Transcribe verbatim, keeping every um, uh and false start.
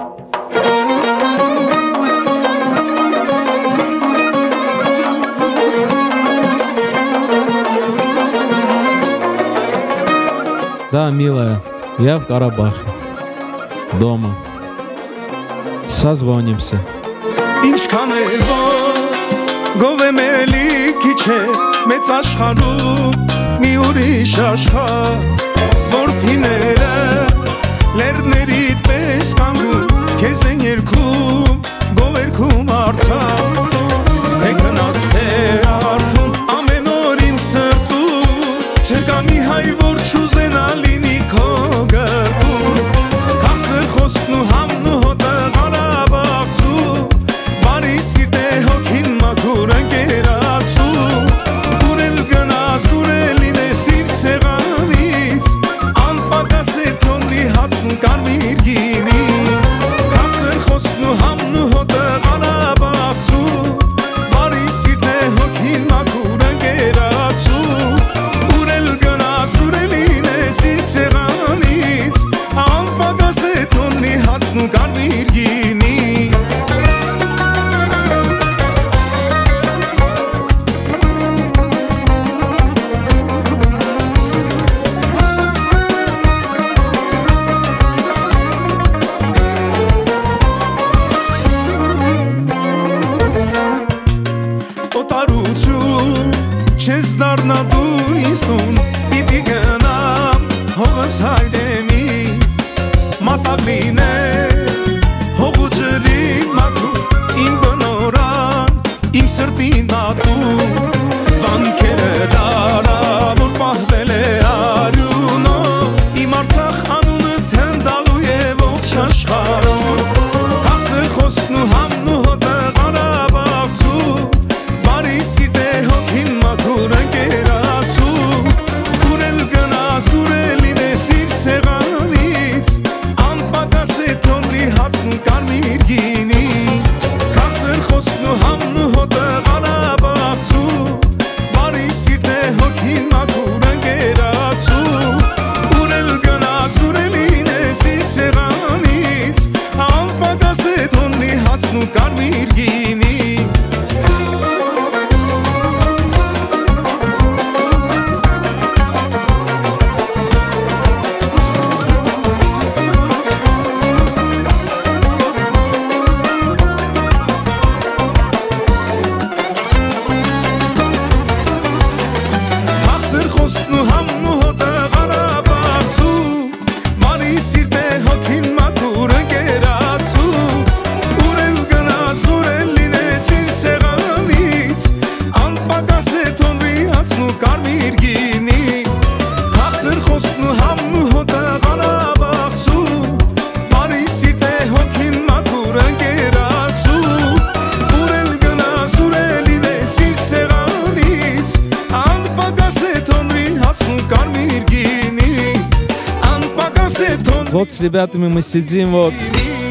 Да, милая, я в Карабахе, дома. Созвонимся. Ինչքան էլ որ գովեմ էլի քիչ է մեծ աշխարհում մի ուրիշ աշխարհ որդիները լեռներիդ պես կանգուն քեզ են երգում գովերքում արցախ թե գնաց թե արթուն ամեն օր իմ սրտում չկա մի հայ որ չուզենա լինի քո գլխում քաղցր խոսքն ու համն ու հոտը Вот с ребятами мы сидим, вот